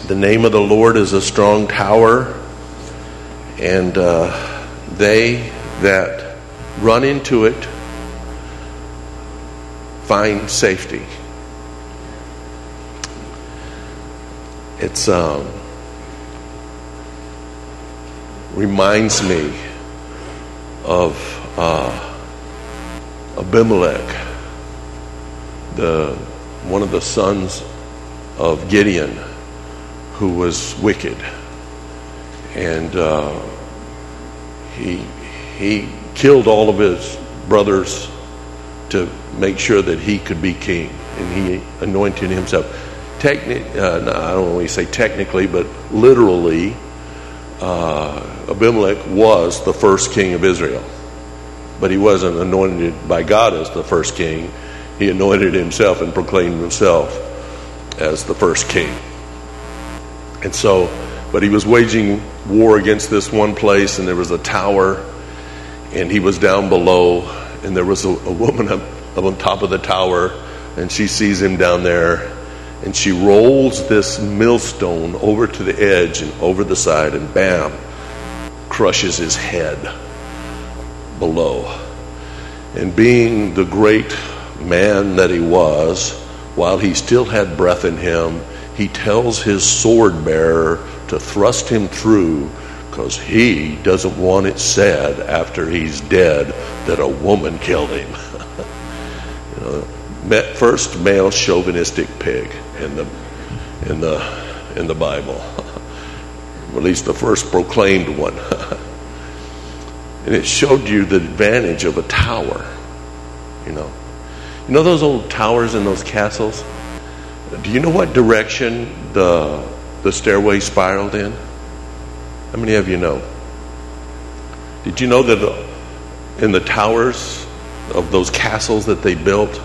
The name of the Lord is a strong tower, and they that run into it find safety. It's reminds me of Abimelech, one of the sons of Gideon, who was wicked, and he killed all of his brothers to make sure that he could be king, and he anointed himself. I don't want to say technically, but literally, Abimelech was the first king of Israel, but he wasn't anointed by God as the first king. He anointed himself and proclaimed himself as the first king. And so, but he was waging war against this one place, and there was a tower, and he was down below, and there was a woman up on top of the tower, and she sees him down there, and she rolls this millstone over to the edge and over the side, and bam, crushes his head below. And being the great man that he was, while he still had breath in him, he tells his sword bearer to thrust him through, because he doesn't want it said after he's dead that a woman killed him. First male chauvinistic pig in the Bible, at least the first proclaimed one. And it showed you the advantage of a tower. You know those old towers and those castles? Do you know what direction the stairway spiraled in? How many of you know? Did you know that in the towers of those castles that they built,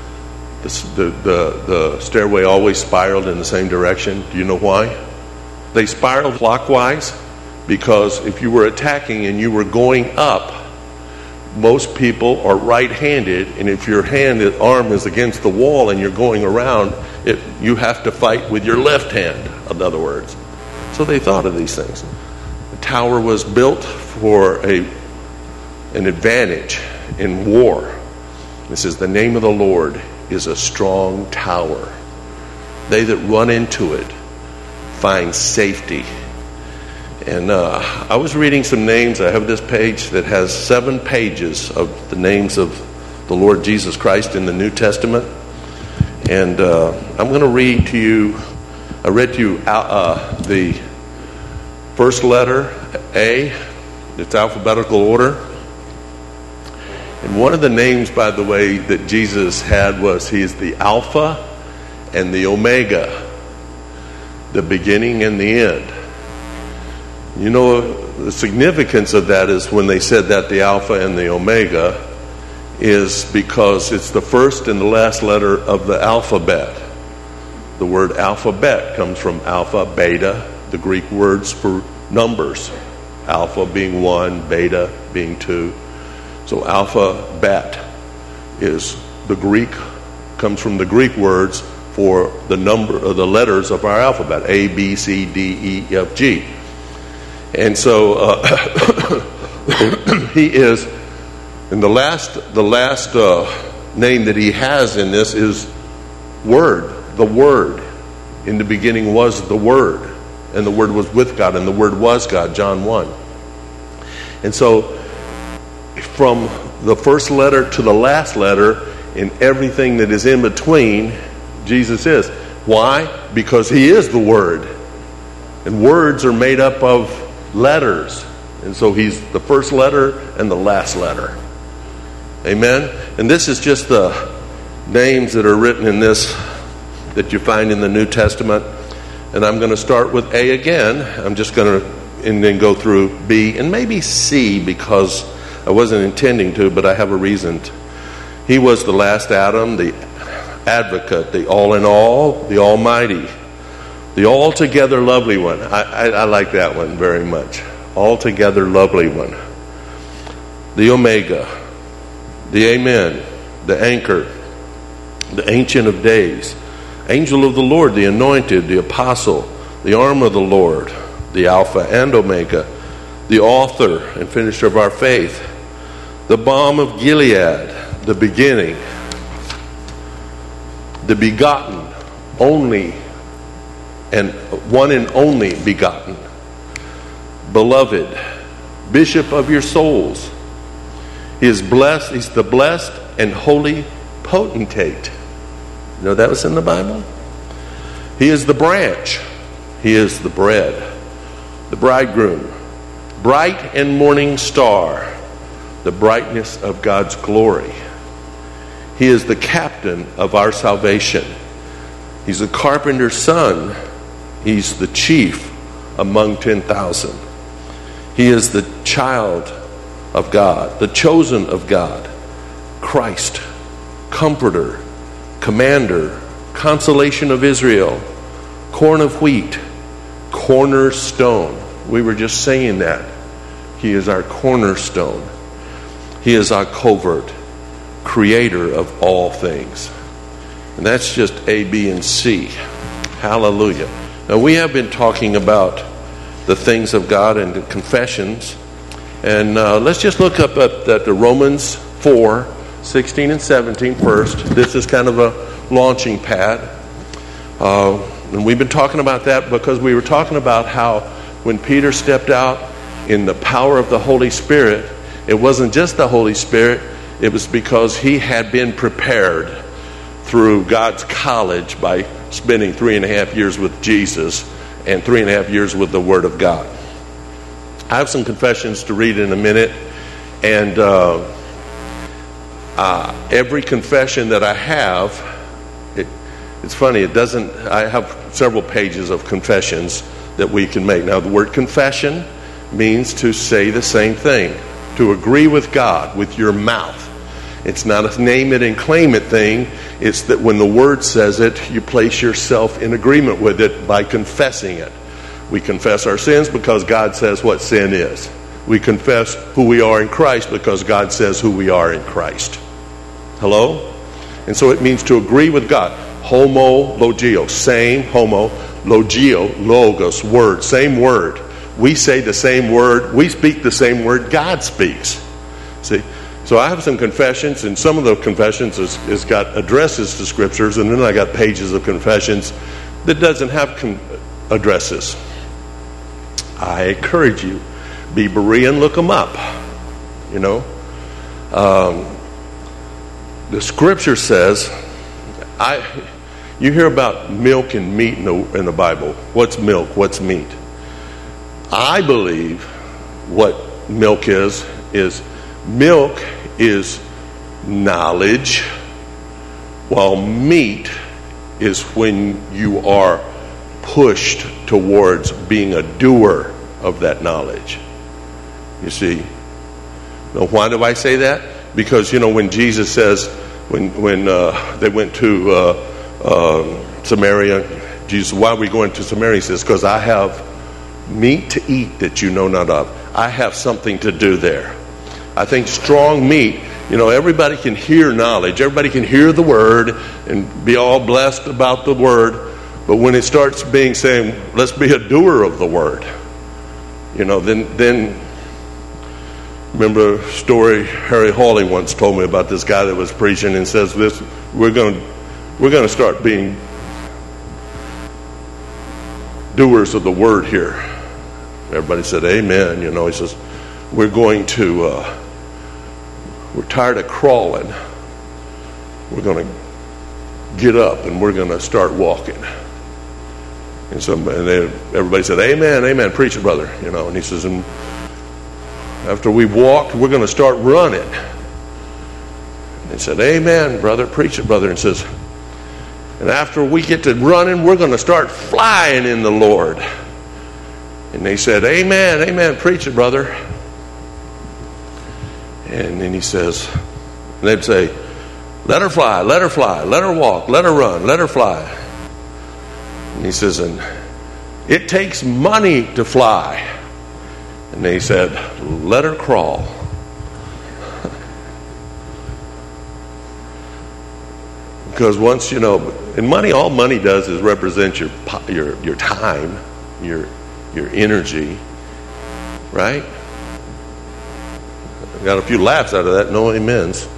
the stairway always spiraled in the same direction? Do you know why? They spiraled clockwise because if you were attacking and you were going up, most people are right-handed, and if your arm is against the wall and you're going around, you have to fight with your left hand, in other words. So they thought of these things. The tower was built for an advantage in war. This is the name of the Lord is a strong tower. They that run into it find safety. And I was reading some names. I have this page that has 7 pages of the names of the Lord Jesus Christ in the New Testament. And I'm going to read to you, I read to you the first letter, A. It's alphabetical order. And one of the names, by the way, that Jesus had was he is the Alpha and the Omega, the beginning and the end. You know, the significance of that is when they said that the Alpha and the Omega is because it's the first and the last letter of the alphabet. The word alphabet comes from alpha, beta, the Greek words for numbers. Alpha being 1, beta being 2. So alphabet is comes from the Greek words for the number of the letters of our alphabet, A, B, C, D, E, F, G. And so he is, and the last name that he has in this is Word, the Word. In the beginning was the Word, and the Word was with God, and the Word was God, John 1. And so from the first letter to the last letter and everything that is in between, Jesus is. Why? Because he is the Word. And words are made up of letters. And so he's the first letter and the last letter. Amen? And this is just the names that are written in this that you find in the New Testament. And I'm going to start with A again. I'm just going to, and then go through B and maybe C, because I wasn't intending to, but I have a reason. He was the last Adam, the advocate, the all in all, the almighty, the altogether lovely one. I like that one very much. Altogether lovely one. The Omega, the Amen, the Anchor, the Ancient of Days, Angel of the Lord, the Anointed, the Apostle, the arm of the Lord, the Alpha and Omega, the author and finisher of our faith, the balm of Gilead, the beginning, the begotten, only, and one and only begotten, beloved, bishop of your souls. He is blessed, he's the blessed and holy potentate. You know that was in the Bible? He is the branch. He is the bread, the bridegroom, bright and morning star, the brightness of God's glory. He is the captain of our salvation. He's the carpenter's son. He's the chief among 10,000. He is the child of God, the chosen of God, Christ, comforter, commander, consolation of Israel, corn of wheat, cornerstone. We were just saying that. He is our cornerstone. He is our covert, creator of all things. And that's just A, B, and C. Hallelujah. Now we have been talking about the things of God and the confessions. And let's just look up at the Romans 4, 16 and 17 first. This is kind of a launching pad. And we've been talking about that because we were talking about how when Peter stepped out in the power of the Holy Spirit, it wasn't just the Holy Spirit, it was because he had been prepared through God's college by spending 3.5 years with Jesus and 3.5 years with the Word of God. I have some confessions to read in a minute, and every confession that I have, it's funny, I have several pages of confessions that we can make. Now, the word confession means to say the same thing, to agree with God with your mouth. It's not a name it and claim it thing. It's that when the Word says it, you place yourself in agreement with it by confessing it. We confess our sins because God says what sin is. We confess who we are in Christ because God says who we are in Christ. Hello? And so it means to agree with God. Homo, logio, same, homo, logio, logos, word, same word. We say the same word. We speak the same word God speaks. See? So I have some confessions, and some of the confessions is got addresses to scriptures, and then I got pages of confessions that doesn't have addresses. I encourage you, be Berean, look them up. You know, the scripture says, you hear about milk and meat in the Bible. What's milk? What's meat? I believe what milk is milk is knowledge, while meat is when you are pushed towards being a doer of that knowledge. You see? Now, why do I say that? Because, you know, when Jesus says, when they went to Samaria, Jesus, why are we going to Samaria? He says, because I have meat to eat that you know not of. I have something to do there. I think strong meat, you know, everybody can hear knowledge. Everybody can hear the Word and be all blessed about the Word. But when it starts being saying, let's be a doer of the Word, you know, then remember a story Harry Hawley once told me about this guy that was preaching and says this, we're going to start being doers of the Word here. Everybody said amen. You know, he says, we're tired of crawling. We're going to get up and we're going to start walking. And everybody said, amen, amen, preach it, brother. You know, and he says, and after we've walked, we're going to start running. And he said, amen, brother, preach it, brother. And says, and after we get to running, we're going to start flying in the Lord. And they said, amen, amen, preach it, brother. And then he says, and they'd say, let her fly, let her fly, let her walk, let her run, let her fly. And he says, and it takes money to fly. And they said, let her crawl. Because once, you know, and money, all money does is represent your time. your energy, right? I got a few laughs out of that, no amens.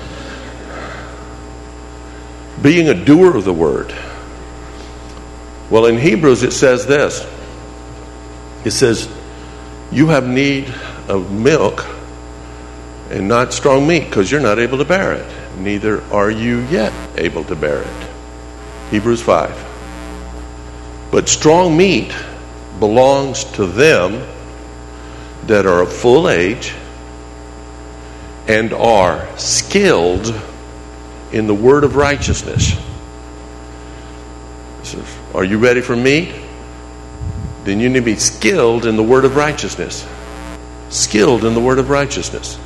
Being a doer of the word. Well, in Hebrews it says this. It says, you have need of milk and not strong meat, because you're not able to bear it. Neither are you yet able to bear it. Hebrews 5. But strong meat belongs to them that are of full age and are skilled in the word of righteousness. So, are you ready for meat? Then you need to be skilled in the word of righteousness. Skilled in the word of righteousness.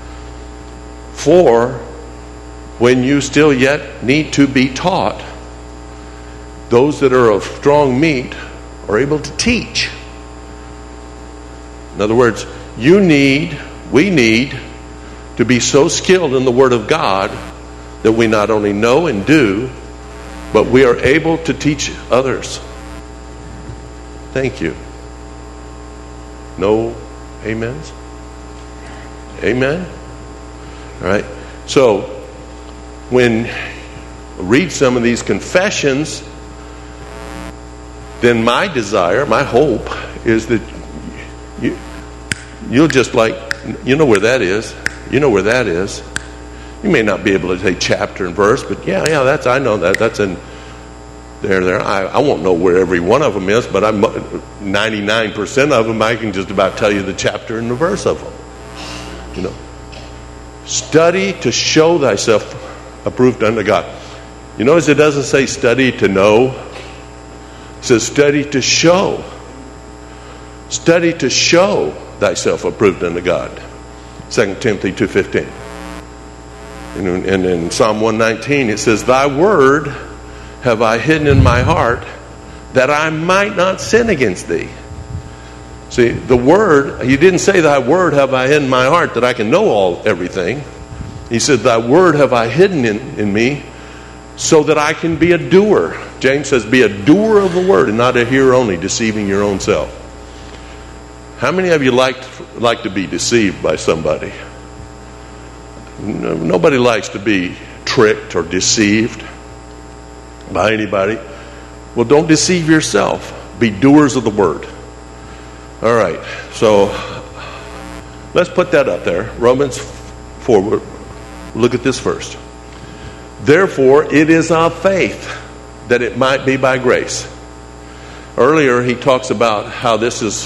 For when you still yet need to be taught, those that are of strong meat are able to teach. In other words, we need to be so skilled in the Word of God that we not only know and do, but we are able to teach others. Thank you. No amens? Amen? All right. So, when I read some of these confessions, then my desire, my hope is that you'll just you know where that is. You know where that is. You may not be able to say chapter and verse, but yeah, I know that. That's in there. I won't know where every one of them is, but 99% of them I can just about tell you the chapter and the verse of them. You know, study to show thyself approved unto God. You notice it doesn't say study to know. It says study to show. Study to show thyself approved unto God. 2 Timothy 2:15. And in Psalm 119 it says, thy word have I hidden in my heart that I might not sin against thee. See, the word, he didn't say thy word have I hidden in my heart that I can know everything. He said thy word have I hidden in me so that I can be a doer. James says be a doer of the word and not a hearer only, deceiving your own self. How many of you like to be deceived by somebody? Nobody likes to be tricked or deceived by anybody. Well, don't deceive yourself. Be doers of the word. All right, so let's put that up there. Romans 4. Look at this first. Therefore, it is of faith that it might be by grace. Earlier, he talks about how this is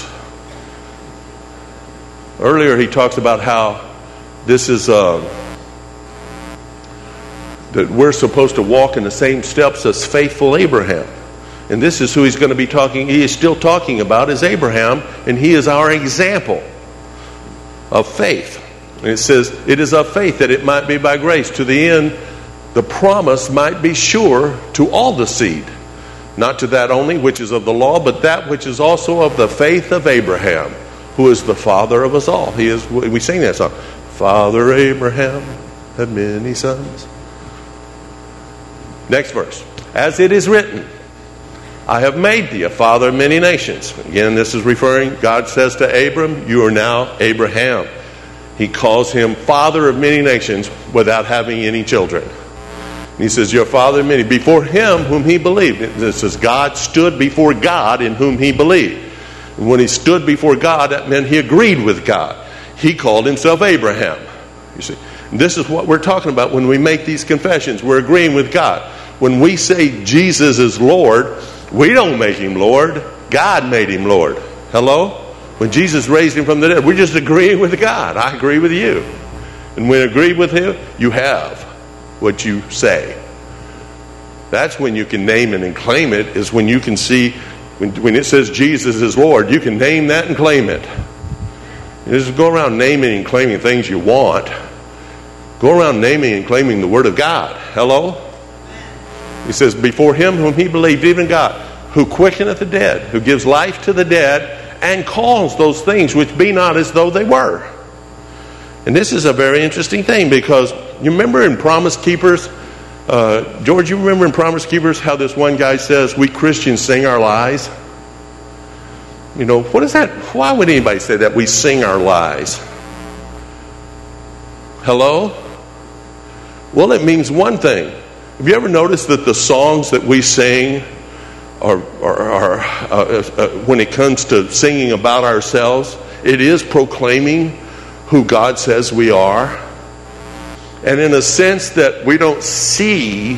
that we're supposed to walk in the same steps as faithful Abraham. And this is who he's going to be talking. He is still talking about is Abraham, and he is our example of faith. And it says, it is of faith that it might be by grace, to the end the promise might be sure to all the seed, not to that only which is of the law, but that which is also of the faith of Abraham, who is the father of us all. We sing that song. Father Abraham had many sons. Next verse. As it is written, I have made thee a father of many nations. Again, this is referring, God says to Abram, you are now Abraham. He calls him father of many nations without having any children. And he says, you're a father of many. Before him whom he believed. It says God stood before God in whom he believed. And when he stood before God, that meant he agreed with God. He called himself Abraham. You see, this is what we're talking about when we make these confessions. We're agreeing with God. When we say Jesus is Lord, we don't make him Lord. God made him Lord. Hello? When Jesus raised him from the dead, we're just agreeing with God. I agree with you. And when you agree with him, you have what you say. That's when you can name it and claim it, is when you can see, when it says Jesus is Lord, you can name that and claim it. You just go around naming and claiming things you want. Go around naming and claiming the Word of God. Hello? He says, before him whom he believed, even God, who quickeneth the dead, who gives life to the dead, and calls those things which be not as though they were. And this is a very interesting thing, because you remember in Promise Keepers, George, you remember in Promise Keepers how this one guy says, we Christians sing our lies? What is that? Why would anybody say that? We sing our lies. Hello? Well, it means one thing. Have you ever noticed that the songs that we sing are when it comes to singing about ourselves, it is proclaiming who God says we are? And in a sense that we don't see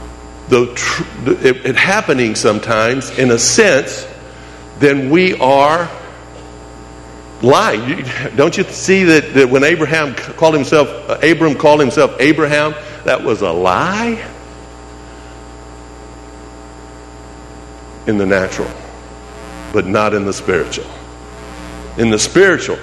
it happening sometimes, in a sense, then we are lying. Don't you see that when Abram called himself Abraham, that was a lie? In the natural, but not in the spiritual. In the spiritual,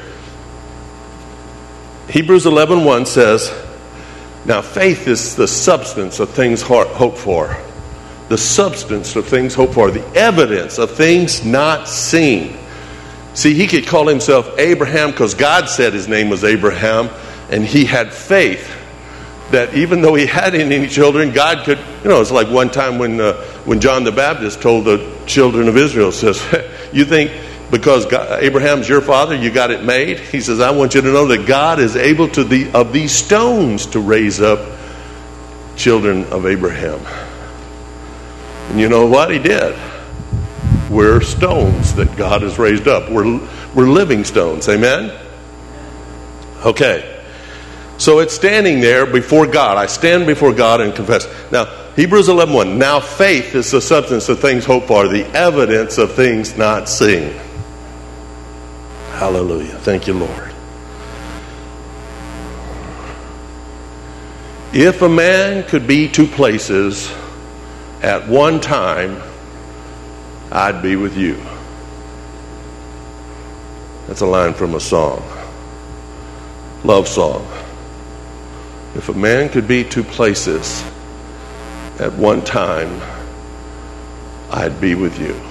Hebrews 11:1 says, now faith is the substance of things hoped for. The substance of things hoped for. The evidence of things not seen. See, he could call himself Abraham because God said his name was Abraham, and he had faith that even though he hadn't any children, God could, it's like one time when John the Baptist told the children of Israel, says, you think because Abraham's your father, you got it made? He says, I want you to know that God is able of these stones to raise up children of Abraham. And you know what? He did. We're stones that God has raised up. We're living stones. Amen? Okay. So it's standing there before God. I stand before God and confess. Now, Hebrews 11:1. Now faith is the substance of things hoped for, the evidence of things not seen. Hallelujah. Thank you, Lord. If a man could be two places at one time, I'd be with you. That's a line from a song. Love song. If a man could be two places at one time, I'd be with you.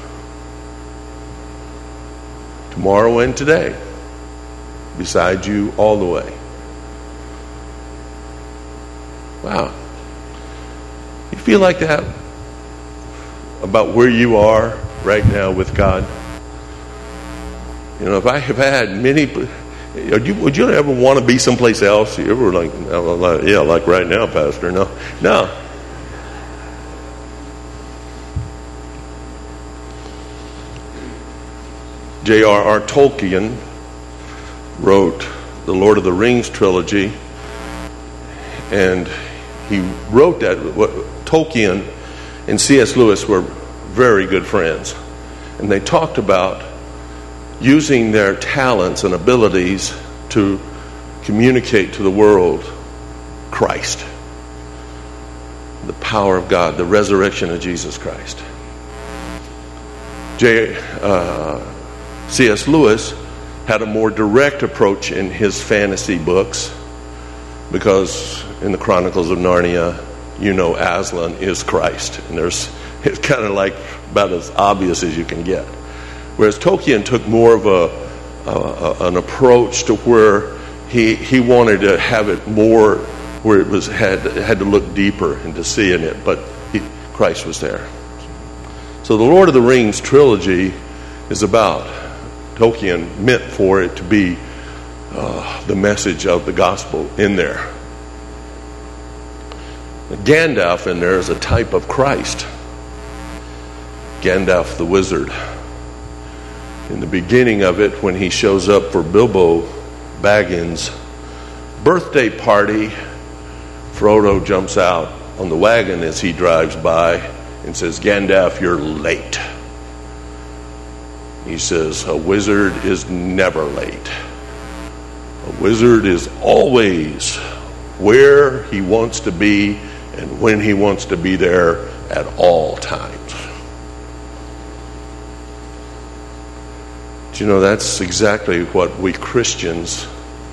Tomorrow and today, beside you all the way. Wow. You feel like that about where you are right now with God? If I have had many... Would you ever want to be someplace else? You ever like right now, Pastor? No. J.R.R. Tolkien wrote the Lord of the Rings trilogy, and he wrote that. Tolkien and C.S. Lewis were very good friends, and they talked about using their talents and abilities to communicate to the world Christ, the power of God, the resurrection of Jesus Christ. C.S. Lewis had a more direct approach in his fantasy books, because in the Chronicles of Narnia, Aslan is Christ, and it's kind of like about as obvious as you can get. Whereas Tolkien took more of an approach to where he wanted to have it more where it had to look deeper into seeing it, but Christ was there. So the Lord of the Rings trilogy is about, Tolkien meant for it to be the message of the gospel in there. Gandalf in there is a type of Christ. Gandalf the wizard. In the beginning of it, when he shows up for Bilbo Baggins' birthday party, Frodo jumps out on the wagon as he drives by and says, Gandalf, you're late. He says, a wizard is never late. A wizard is always where he wants to be and when he wants to be there at all times. That's exactly what we Christians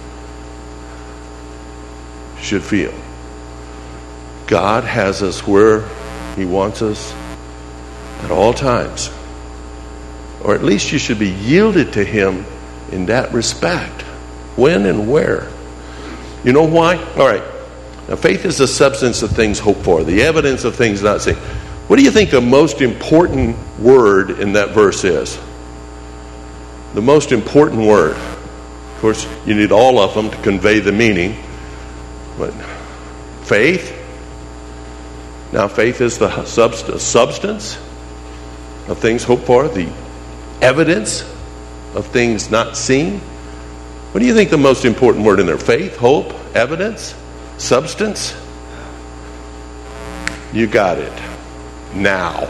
should feel. God has us where he wants us at all times. Or at least you should be yielded to him in that respect. When and where. You know why? All right. Now, faith is the substance of things hoped for, the evidence of things not seen. What do you think the most important word in that verse is? the most important word. Of course, you need all of them to convey the meaning. But faith. Now, faith is the substance of things hoped for, the evidence of things not seen. What do you think the most important word in there? Faith, hope, evidence, substance? You got it. Now.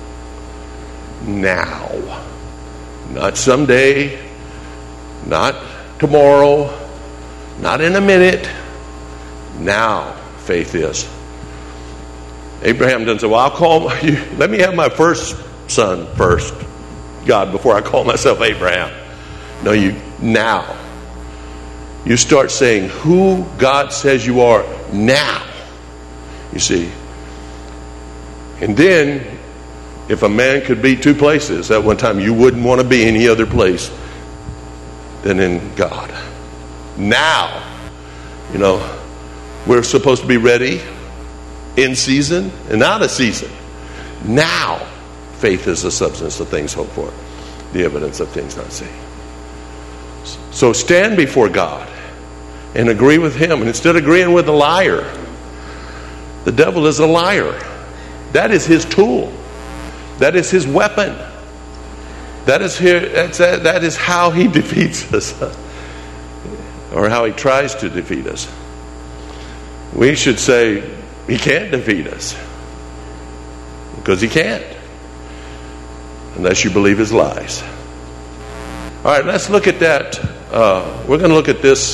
Now. Not someday, not tomorrow, not in a minute. Now faith is. Abraham doesn't say, well, I'll call you, let me have my first son first, God, before I call myself Abraham. No, now. You start saying who God says you are now. You see. And then, if a man could be two places at one time, you wouldn't want to be any other place than in God. Now, we're supposed to be ready in season and out of season. Now, faith is the substance of things hoped for, the evidence of things not seen. So stand before God and agree with Him. And instead of agreeing with a liar, the devil is a liar. That is his tool. That is his weapon. That is how he defeats us, or how he tries to defeat us. We should say, he can't defeat us, because he can't, unless you believe his lies. All right, let's look at that. We're going to look at this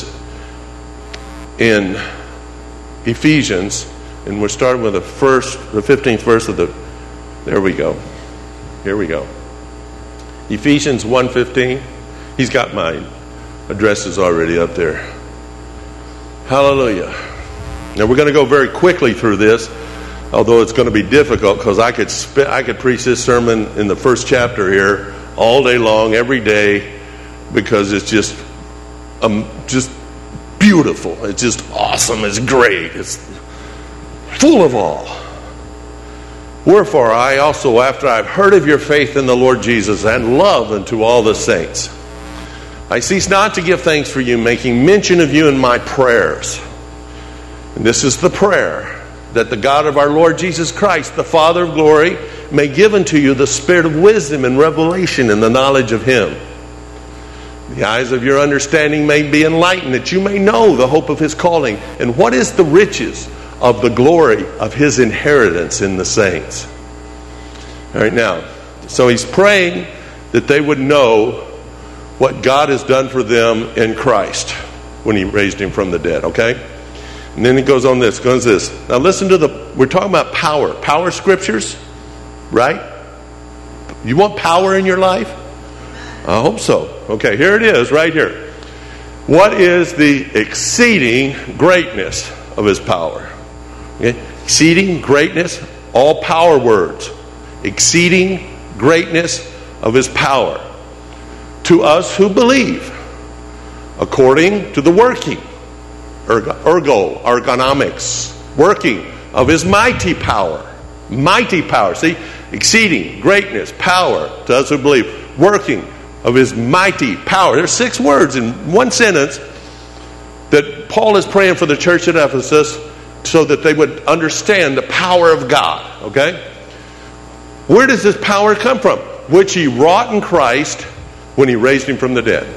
in Ephesians, and we're starting with the 15th verse of the. There we go. Here we go. Ephesians 1:15. He's got my addresses already up there. Hallelujah. Now we're going to go very quickly through this, although it's going to be difficult, because I could preach this sermon in the first chapter here all day long, every day, because it's just beautiful. It's just awesome. It's great. It's full of awe. Wherefore I also, after I've heard of your faith in the Lord Jesus and love unto all the saints, I cease not to give thanks for you, making mention of you in my prayers. And this is the prayer, that the God of our Lord Jesus Christ, the Father of glory, may give unto you the spirit of wisdom and revelation in the knowledge of Him. The eyes of your understanding may be enlightened, that you may know the hope of His calling, and what is the riches of the glory of His inheritance in the saints. All right, now, so he's praying that they would know what God has done for them in Christ when He raised Him from the dead, okay? And then he goes on this, Now listen to we're talking about power scriptures, right? You want power in your life? I hope so. Okay, here it is, right here. What is the exceeding greatness of His power? Okay? Exceeding greatness, all power words. Exceeding greatness of His power to us who believe, according to the working, ergonomics, working of His mighty power. Mighty power. See, exceeding greatness, power to us who believe, working of His mighty power. There's 6 words in one sentence that Paul is praying for the church at Ephesus, so that they would understand the power of God. Okay? Where does this power come from? Which He wrought in Christ when He raised Him from the dead.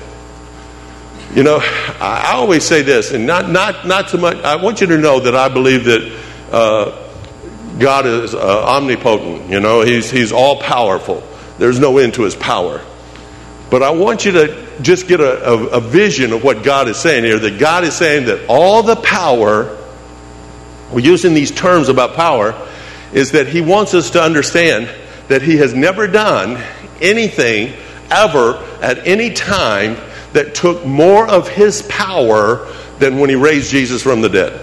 I always say this, and not so much. I want you to know that I believe that God is omnipotent. He's all powerful. There's no end to His power. But I want you to just get a vision of what God is saying here. That God is saying that all the power, we're using these terms about power, is that He wants us to understand that He has never done anything ever at any time that took more of His power than when He raised Jesus from the dead.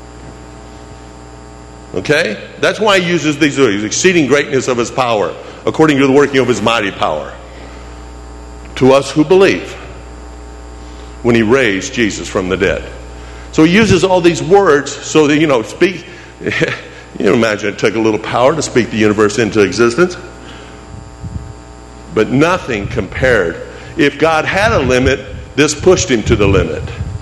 Okay? That's why He uses these words, exceeding greatness of His power, according to the working of His mighty power, to us who believe, when He raised Jesus from the dead. So He uses all these words so that, speak. Imagine it took a little power to speak the universe into existence. But nothing compared. If God had a limit, this pushed him to the limit.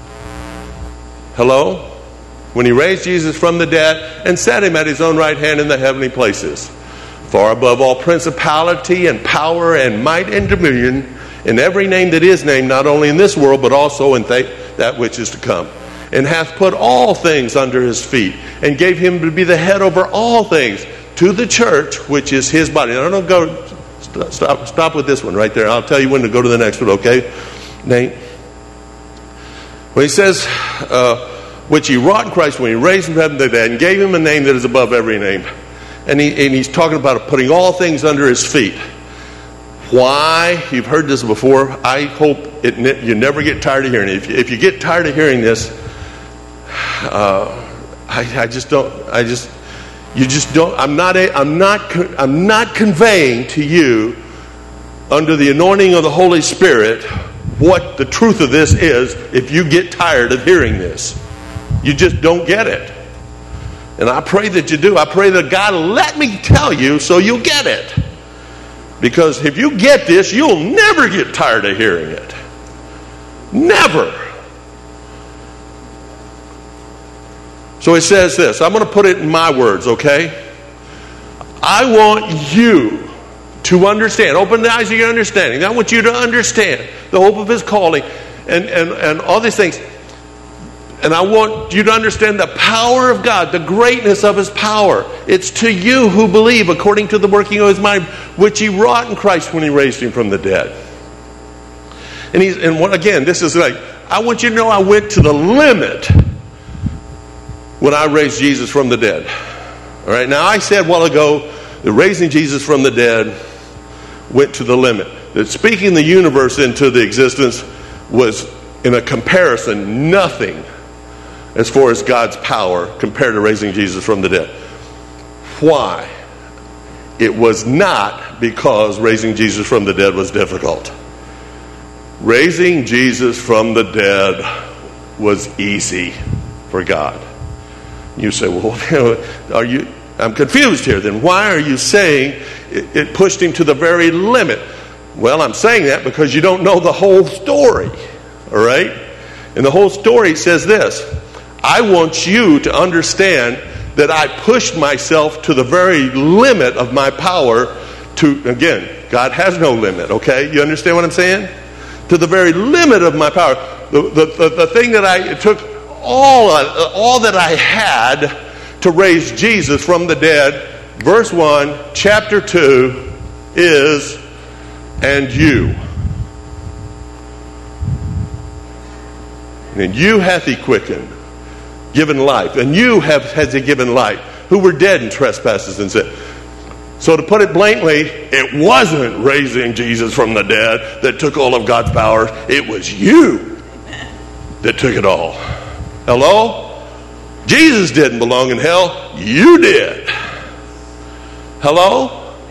Hello? When he raised Jesus from the dead and set him at his own right hand in the heavenly places, far above all principality and power and might and dominion, in every name that is named, not only in this world, but also in that which is to come. And hath put all things under his feet, and gave him to be the head over all things, to the church, which is his body. Now, don't go, stop with this one right there. I'll tell you when to go to the next one, okay, Nate? When he says, which he wrought in Christ when he raised him from the dead, and gave him a name that is above every name. And he's talking about putting all things under his feet. Why? You've heard this before. I hope you never get tired of hearing it. If you get tired of hearing this, I'm not conveying to you under the anointing of the Holy Spirit what the truth of this is. If you get tired of hearing this, you just don't get it. And I pray that you do. I pray that God will let me tell you so you'll get it. Because if you get this, you'll never get tired of hearing it. Never. So it says this. I'm going to put it in my words, okay? I want you to understand. Open the eyes of your understanding. I want you to understand the hope of his calling and all these things. And I want you to understand the power of God, the greatness of his power. It's to you who believe according to the working of his mind, which he wrought in Christ when he raised him from the dead. Again, this is like, I want you to know I went to the limit when I raised Jesus from the dead. All right, now I said a while ago that raising Jesus from the dead went to the limit. That speaking the universe into the existence was, in a comparison, nothing as far as God's power compared to raising Jesus from the dead. Why? It was not because raising Jesus from the dead was difficult. Raising Jesus from the dead was easy for God. You say, well, I'm confused here. Then why are you saying it pushed him to the very limit? Well, I'm saying that because you don't know the whole story. All right? And the whole story says this. I want you to understand that I pushed myself to the very limit of my power to, again, God has no limit, okay? You understand what I'm saying? To the very limit of my power. The thing that it took all that I had to raise Jesus from the dead, verse 1, chapter 2, is, and you. And you hath he quickened, given life. And you has he given life, who were dead in trespasses and sin. So to put it bluntly, it wasn't raising Jesus from the dead that took all of God's power. It was you that took it all. Hello? Jesus didn't belong in hell. You did. Hello?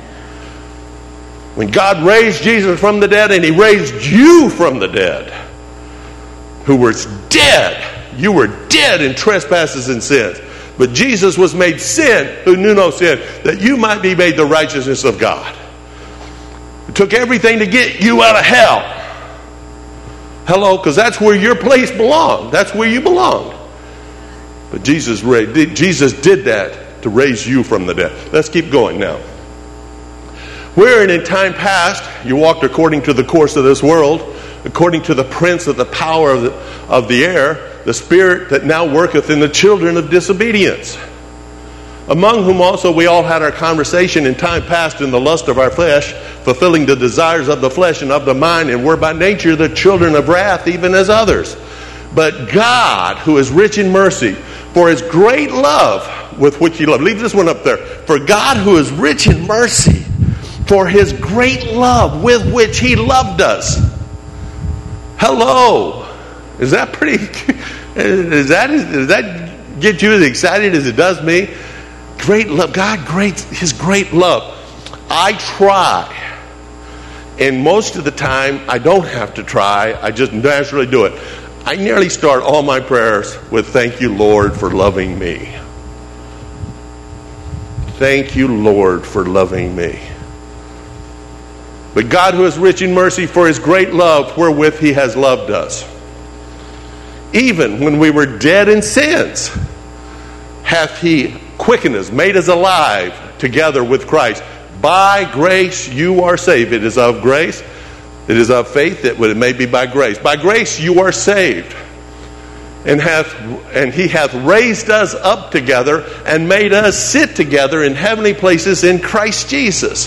When God raised Jesus from the dead and he raised you from the dead, who was dead, you were dead in trespasses and sins. But Jesus was made sin, who knew no sin, that you might be made the righteousness of God. It took everything to get you out of hell. Hello? Because that's where your place belonged. That's where you belonged. But Jesus did that to raise you from the dead. Let's keep going now. Wherein in time past you walked according to the course of this world, according to the prince of the power of the air, the spirit that now worketh in the children of disobedience, among whom also we all had our conversation in time past in the lust of our flesh, fulfilling the desires of the flesh and of the mind, and were by nature the children of wrath, even as others. But God, who is rich in mercy, for his great love with which he loved. Leave this one up there. For God, who is rich in mercy, for his great love with which he loved us. Hello. Is that pretty? Does that get you as excited as it does me? Great love. God, his great love. I try. And most of the time, I don't have to try. I just naturally do it. I nearly start all my prayers with, thank you, Lord, for loving me. Thank you, Lord, for loving me. But God, who is rich in mercy, for his great love wherewith he has loved us, even when we were dead in sins, hath he quickened us, made us alive together with Christ. By grace you are saved. It is of grace. It is of faith that it may be by grace. By grace you are saved. And he hath raised us up together and made us sit together in heavenly places in Christ Jesus,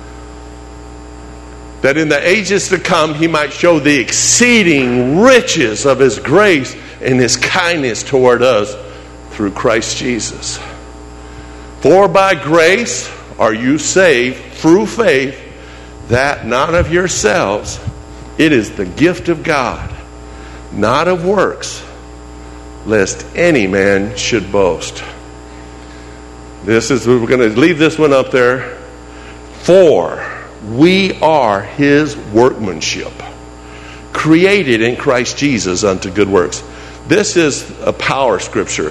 that in the ages to come he might show the exceeding riches of his grace and his kindness toward us through Christ Jesus. For by grace are you saved through faith, that not of yourselves. It is the gift of God, not of works, lest any man should boast. We're going to leave this one up there. For we are his workmanship, created in Christ Jesus unto good works. This is a power scripture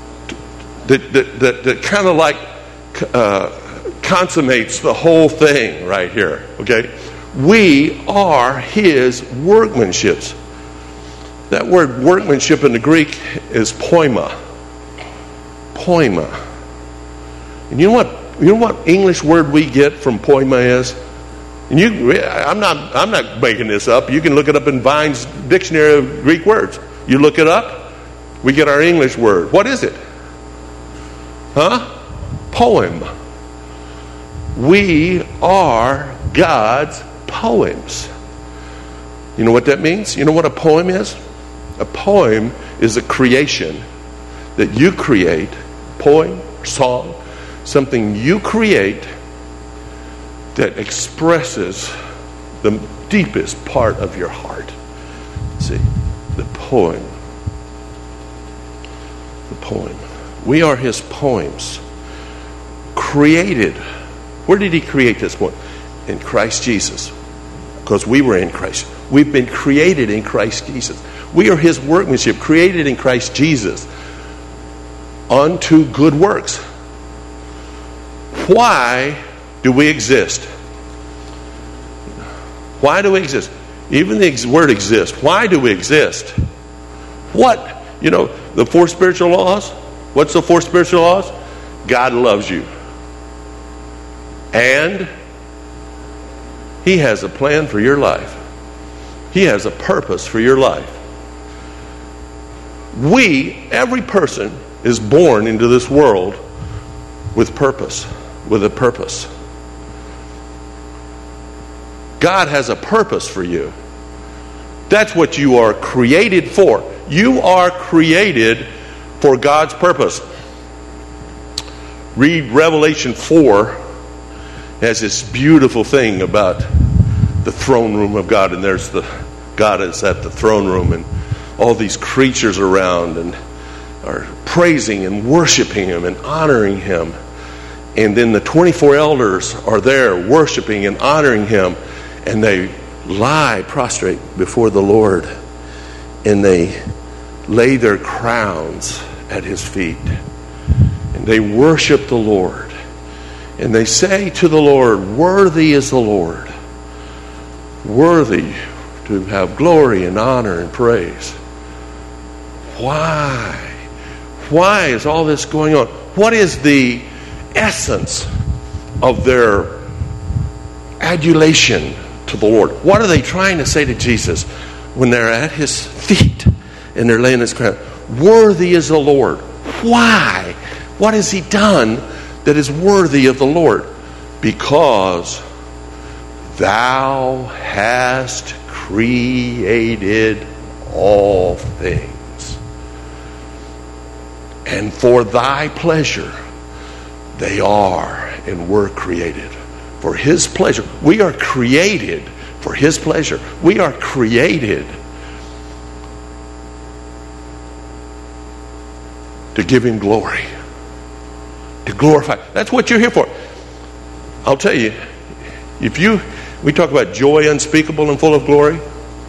that kind of like consummates the whole thing right here. Okay? We are his workmanship. That word workmanship in the Greek is poima. Poima. And you know what English word we get from poima is? And I'm not making this up. You can look it up in Vine's dictionary of Greek words. You look it up, we get our English word. What is it? Poem. We are God's poems. You know what that means? You know what a poem is? A poem is a creation that you create, poem, song, something you create that expresses the deepest part of your heart. See, the poem. The poem. We are his poems. Created. Where did he create this poem? In Christ Jesus. Because we were in Christ. We've been created in Christ Jesus. We are his workmanship, created in Christ Jesus unto good works. Why do we exist? Why do we exist? Even the word exist. Why do we exist? What? You know, the four spiritual laws? What's the four spiritual laws? God loves you. And he has a plan for your life. He has a purpose for your life. Every person is born into this world with purpose, with a purpose. God has a purpose for you. That's what you are created for. You are created for God's purpose. Read Revelation 4. It has this beautiful thing about the throne room of God, and there's God is at the throne room, and all these creatures around and are praising and worshiping him and honoring him. And then the 24 elders are there worshiping and honoring him, and they lie prostrate before the Lord, and they lay their crowns at his feet, and they worship the Lord, and they say to the Lord, worthy is the Lord, worthy to have glory and honor and praise. Why is all this going on? What is the essence of their adulation to the Lord? What are they trying to say to Jesus when they're at his feet and they're laying his crown? Worthy is the Lord. Why? What has he done that is worthy of the Lord? Because thou hast created all things, and for thy pleasure they are and were created. For his pleasure. We are created for his pleasure. We are created to give him glory, to glorify. That's what you're here for. I'll tell you, we talk about joy unspeakable and full of glory.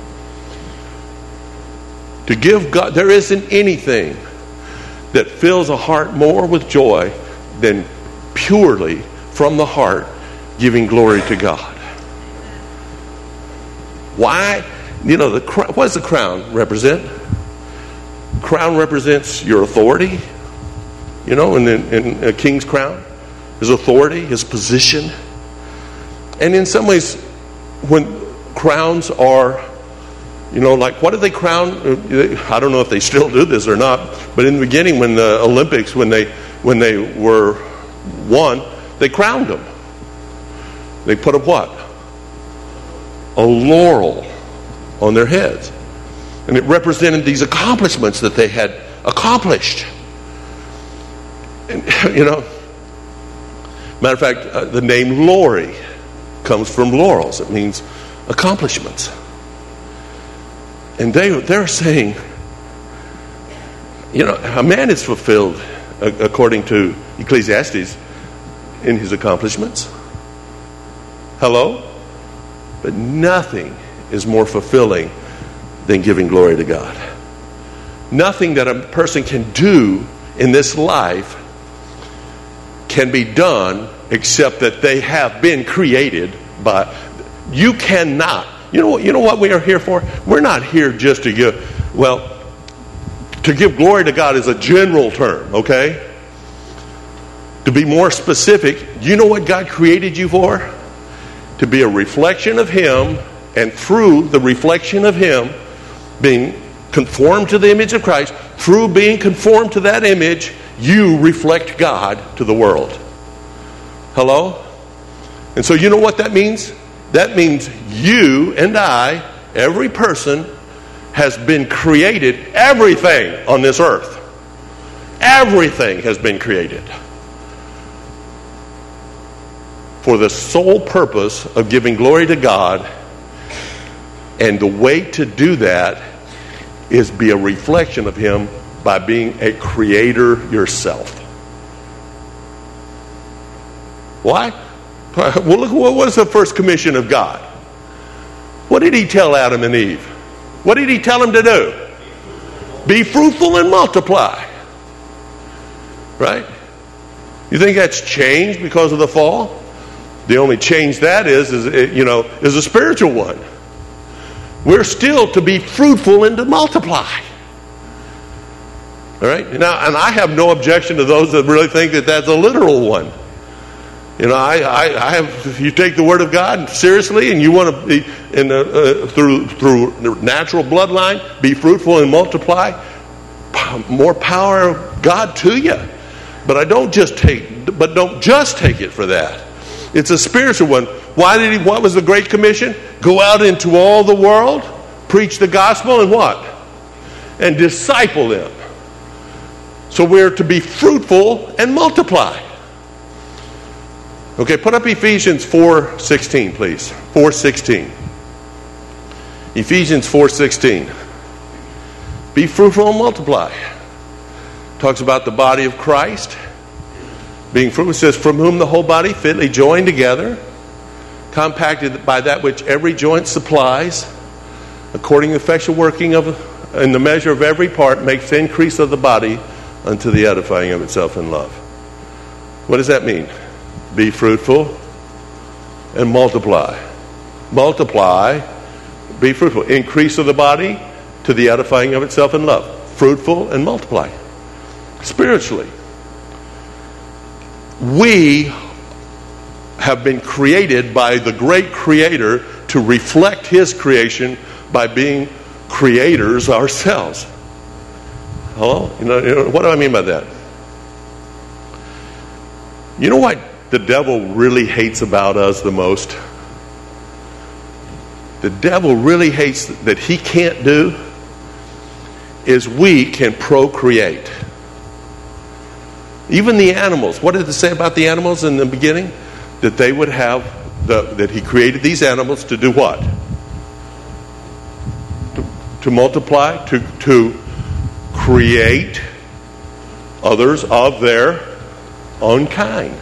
To give God, there isn't anything that fills a heart more with joy than purely from the heart giving glory to God. Why? You know, what does the crown represent? Crown represents your authority. You know, in a king's crown, his authority, his position. And in some ways, when crowns are, you know, like what did they crown? I don't know if they still do this or not, but in the beginning, when the Olympics, when they were won, they crowned them. They put a what? A laurel on their heads. And it represented these accomplishments that they had accomplished. And, you know, matter of fact, the name Lori comes from laurels. It means accomplishments. And they're saying, you know, a man is fulfilled, according to Ecclesiastes, in his accomplishments. Hello? But nothing is more fulfilling than giving glory to God. Nothing that a person can do in this life can be done except that they have been created by. You cannot. You know what we are here for? We're not here just to give. Well, to give glory to God is a general term, okay? To be more specific, you know what God created you for? To be a reflection of Him, and through the reflection of Him, being conformed to the image of Christ, through being conformed to that image, you reflect God to the world. Hello? And so you know what that means? That means you and I, every person, has been created. Everything on this earth, everything has been created for the sole purpose of giving glory to God. And the way to do that is be a reflection of Him by being a creator yourself. Why? Well, look, what was the first commission of God? What did He tell Adam and Eve? What did He tell them to do? Be fruitful and multiply. Right? You think that's changed because of the fall? The only change that is a spiritual one. We're still to be fruitful and to multiply. All right? Now, and I have no objection to those that really think that that's a literal one. You know, I have. If you take the Word of God seriously, and you want to be through the natural bloodline, be fruitful and multiply, more power of God to you. But don't just take it for that. It's a spiritual one. What was the Great Commission? Go out into all the world, preach the gospel, and what? And disciple them. So we're to be fruitful and multiply. Okay, put up Ephesians 4:16, please. 4:16. Ephesians 4:16. Be fruitful and multiply. Talks about the body of Christ. Being fruitful, it says, from whom the whole body fitly joined together, compacted by that which every joint supplies, according to the effectual working in the measure of every part, makes the increase of the body unto the edifying of itself in love. What does that mean? Be fruitful and multiply. Multiply, be fruitful. Increase of the body to the edifying of itself in love. Fruitful and multiply. Spiritually. We have been created by the great Creator to reflect His creation by being creators ourselves. Hello? You know, what do I mean by that? You know what the devil really hates about us the most? The devil really hates that he can't do is we can procreate. Even the animals. What did it say about the animals in the beginning? That they would have that He created these animals to do what? To multiply, to create others of their own kind.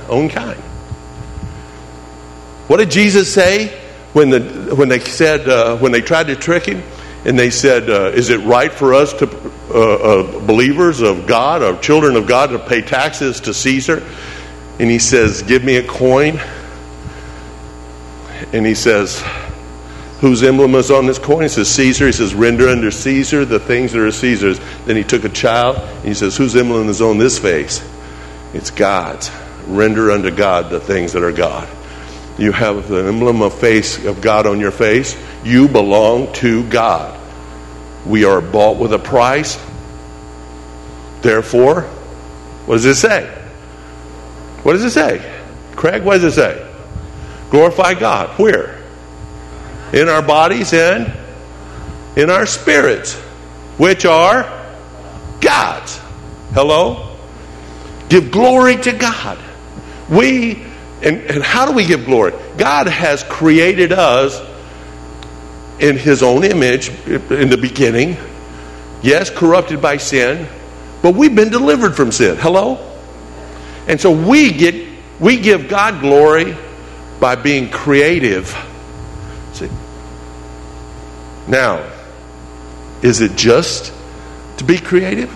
What did Jesus say when they tried to trick Him, and they said, "Is it right for us to believers of God, or children of God, to pay taxes to Caesar?" And He says, "Give me a coin." And He says, whose emblem is on this coin? He says, Caesar. He says, render unto Caesar the things that are Caesar's. Then he took a child, and he says, whose emblem is on this face? It's God's. Render unto God the things that are God. You have the emblem of face of God on your face. You belong to God. We are bought with a price. Therefore, what does it say? What does it say? Craig, what does it say? Glorify God. Where? In our bodies and in our spirits, which are God's. Hello? Give glory to God. And how do we give glory? God has created us in His own image in the beginning. Yes, corrupted by sin, but we've been delivered from sin. Hello? And so we give God glory by being creative. See? Now, is it just to be creative?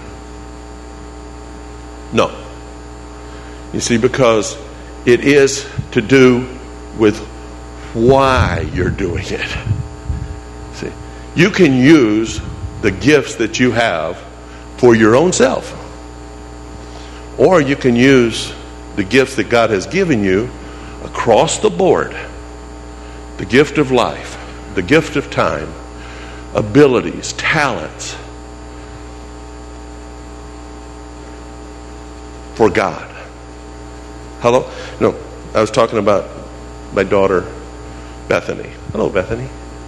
No. You see, because it is to do with why you're doing it. See, you can use the gifts that you have for your own self. Or you can use the gifts that God has given you across the board. The gift of life, the gift of time, abilities, talents for God. Hello? No, I was talking about my daughter, Bethany. Hello, Bethany.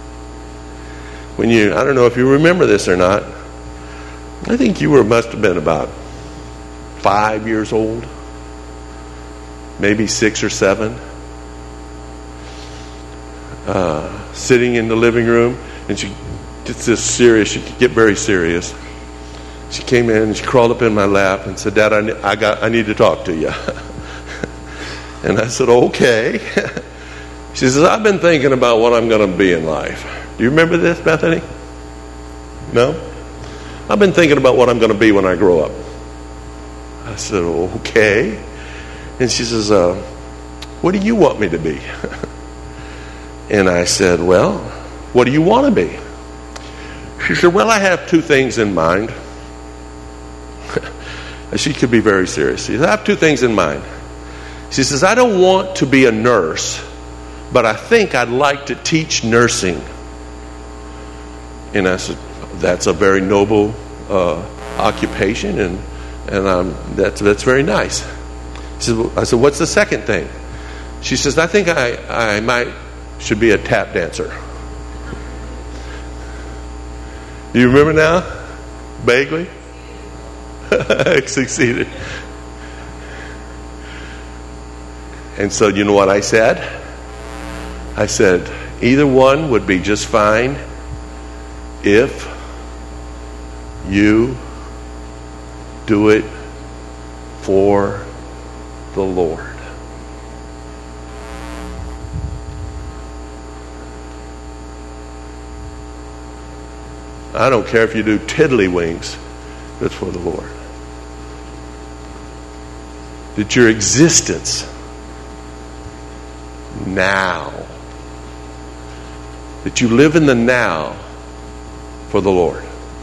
I don't know if you remember this or not. I think you must have been about 5 years old, maybe 6 or 7, sitting in the living room, and she gets this serious. She could get very serious. She came in and she crawled up in my lap and said, "Dad, I need to talk to you." And I said, "Okay." She says, "I've been thinking about what I'm going to be in life." Do you remember this, Bethany? No? "I've been thinking about what I'm going to be when I grow up." I said, "Okay." And she says, "What do you want me to be?" And I said, "Well, what do you want to be?" She said, "Well, I have 2 things in mind." She could be very serious. She said, "I have 2 things in mind." She says, "I don't want to be a nurse, but I think I'd like to teach nursing." And I said, "That's a very noble occupation, and that's very nice." I said, "What's the second thing?" She says, "I think I should be a tap dancer." Do you remember now? Vaguely? Succeeded. And so you know what I said? I said, either one would be just fine if you do it for the Lord. I don't care if you do tiddlywinks, it's for the Lord. That your existence now, that you live in the now for the Lord.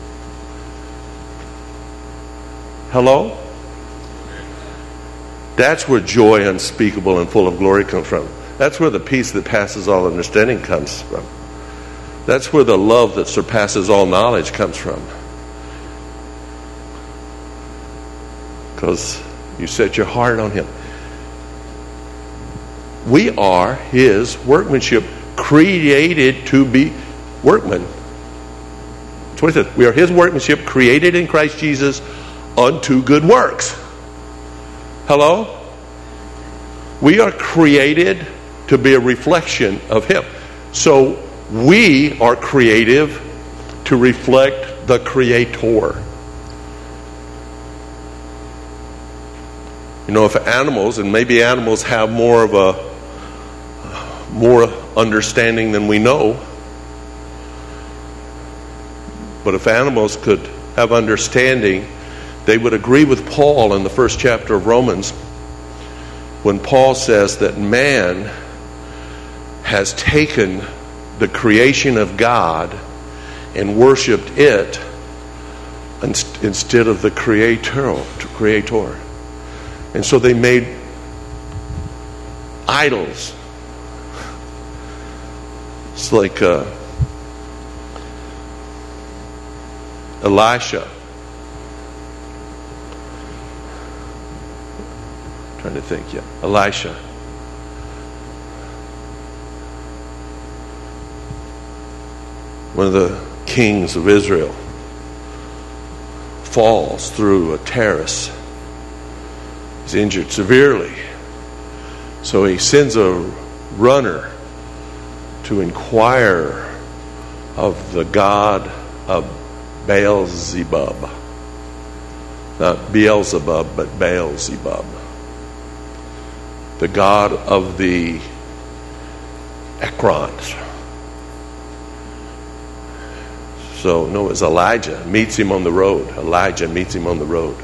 Hello? That's where joy unspeakable and full of glory comes from. That's where the peace that passes all understanding comes from. That's where the love that surpasses all knowledge comes from. Because you set your heart on Him. We are His workmanship, created to be workmen. That's what it says. We are His workmanship, created in Christ Jesus unto good works. Hello? We are created to be a reflection of Him. So we are creative to reflect the Creator. You know, if animals, and maybe animals have more understanding than we know, but if animals could have understanding, they would agree with Paul in the 1st chapter of Romans when Paul says that man has taken the creation of God and worshipped it instead of the creator. And so they made idols. It's like Elisha. Trying to think, Elisha. One of the kings of Israel falls through a terrace. He's injured severely. So he sends a runner to inquire of the god of Beelzebub. Not Beelzebub, but Beelzebub. The god of the Ekrons. So, no, it's Elijah meets him on the road. Elijah meets him on the road.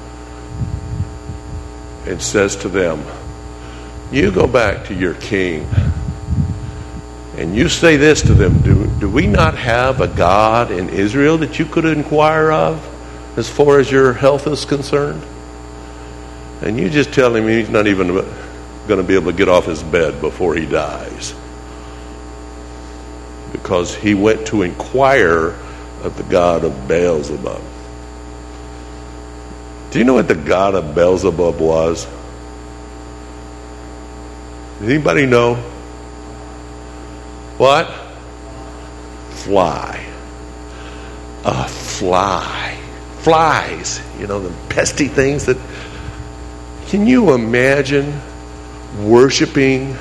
And says to them, you go back to your king and you say this to them, do we not have a God in Israel that you could inquire of as far as your health is concerned? And you just tell him he's not even going to be able to get off his bed before he dies. Because he went to inquire of the god of Beelzebub. Do you know what the god of Beelzebub was? Does anybody know? What? Fly. A fly. Flies. You know, the pesky things that... Can you imagine worshiping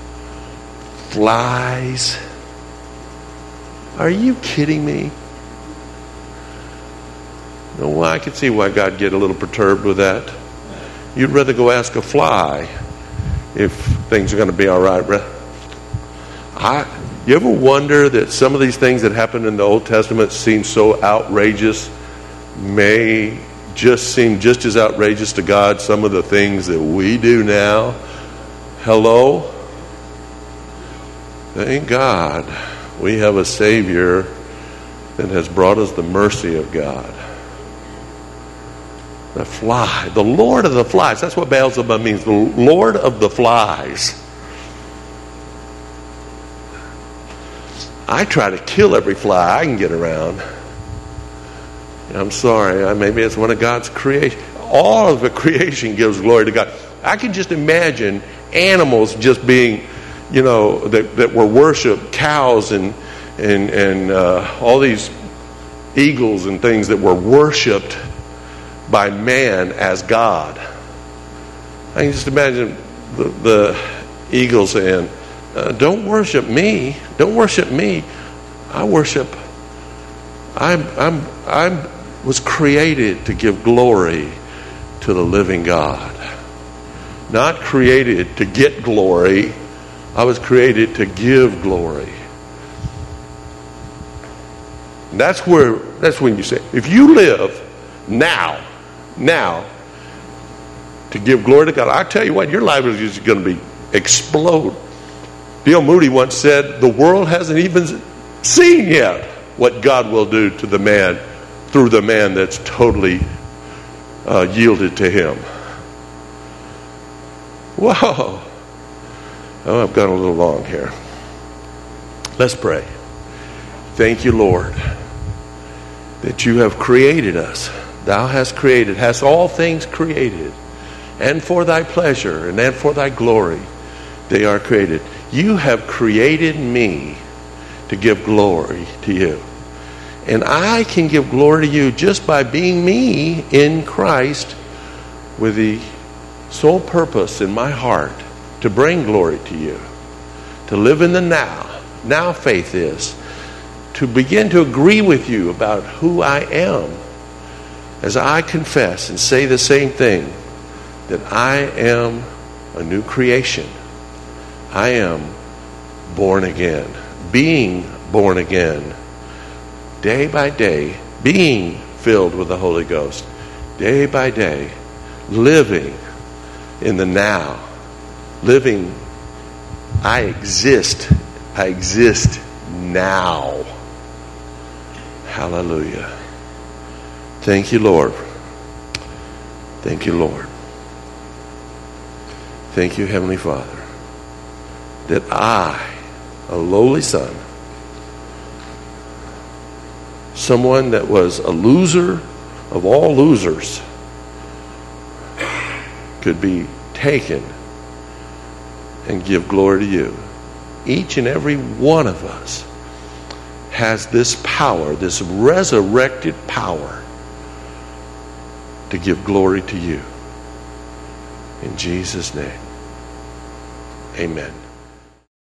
flies? Are you kidding me? No, well, I can see why God get a little perturbed with that. You'd rather go ask a fly if things are going to be all right. You ever wonder that some of these things that happened in the Old Testament seem so outrageous, may just seem just as outrageous to God, some of the things that we do now? Hello? Thank God we have a Savior that has brought us the mercy of God. The fly, the Lord of the flies. That's what Beelzebub means, the Lord of the flies. I try to kill every fly I can get around. I'm sorry, maybe it's one of God's creation. All of the creation gives glory to God. I can just imagine animals just being, that were worshipped, cows and all these eagles and things that were worshipped by man as God. I can just imagine the eagle saying, don't worship me. Don't worship me. I was created to give glory to the living God. Not created to get glory. I was created to give glory. And that's when you say, if you live now, to give glory to God, I tell you what, your life is just going to be explode. D.L. Moody once said, the world hasn't even seen yet what God will do to the man, through the man that's totally yielded to him. Whoa. Oh, I've gone a little long here. Let's pray. Thank you, Lord, that you have created us. Thou hast created, hast all things created, and for thy pleasure and for thy glory they are created. You have created me to give glory to you. And I can give glory to you just by being me in Christ, with the sole purpose in my heart to bring glory to you, to live in the now. Now faith is to begin to agree with you about who I am, as I confess and say the same thing, that I am a new creation. I am born again, being born again, day by day, being filled with the Holy Ghost, day by day, living in the now, living, I exist now. Hallelujah. Thank you, Lord. Thank you, Lord. Thank you, Heavenly Father, that I, a lowly son, someone that was a loser of all losers, could be taken and give glory to you. Each and every one of us has this power, this resurrected power, to give glory to you. In Jesus' name, amen.